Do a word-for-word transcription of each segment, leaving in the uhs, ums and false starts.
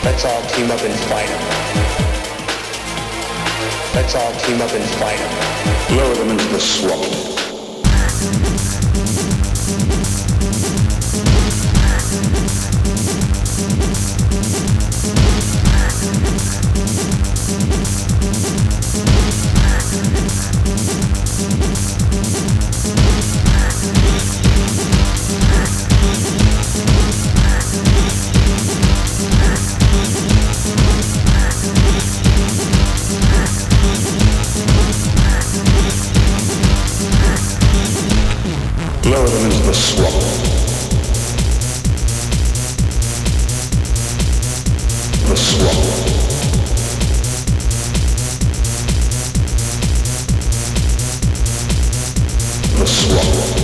Let's all team up and fight 'em. Let's all team up and fight 'em. Lower them into the swamp. Lower them into the swamp. The swamp. The swamp.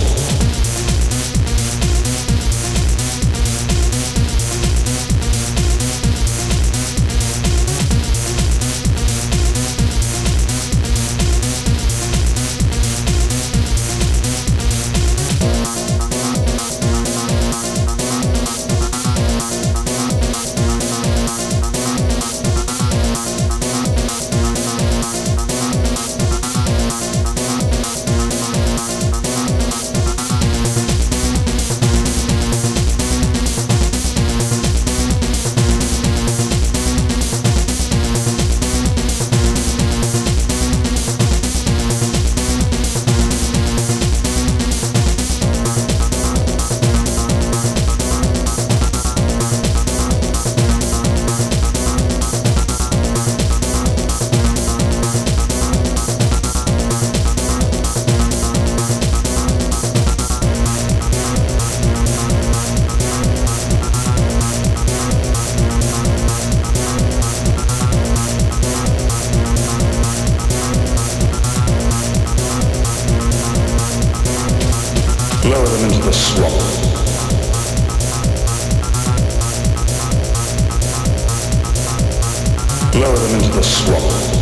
Lower them into the swamp. Lower them into the swamp.